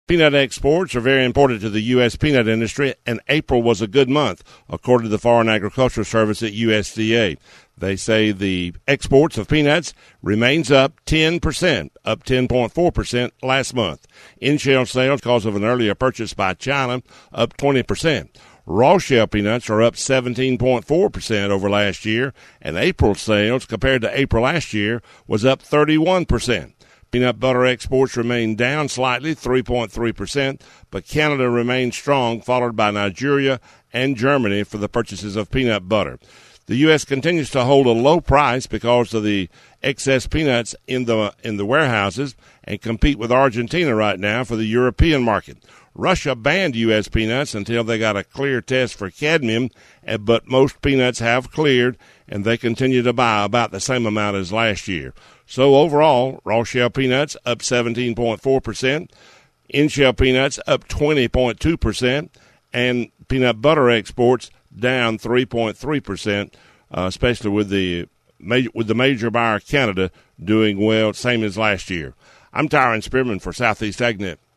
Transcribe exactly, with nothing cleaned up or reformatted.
Peanut exports are very important to the U S peanut industry, and April was a good month, according to the Foreign Agricultural Service at U S D A. They say the exports of peanuts remains up ten percent, up ten point four percent last month. In-shell sales, because of an earlier purchase by China, up twenty percent. Raw shell peanuts are up seventeen point four percent over last year, and April sales, compared to April last year, was up thirty-one percent. Peanut butter exports remain down slightly, three point three percent, but Canada remains strong, followed by Nigeria and Germany for the purchases of peanut butter. The U S continues to hold a low price because of the excess peanuts in the in the warehouses and compete with Argentina right now for the European market. Russia banned U S peanuts until they got a clear test for cadmium, but most peanuts have cleared, and they continue to buy about the same amount as last year. So overall, raw shell peanuts up seventeen point four percent, in-shell peanuts up twenty point two percent, and peanut butter exports down three point three percent, uh, especially with the major, with the major buyer Canada doing well, same as last year. I'm Tyron Spearman for Southeast AgNet.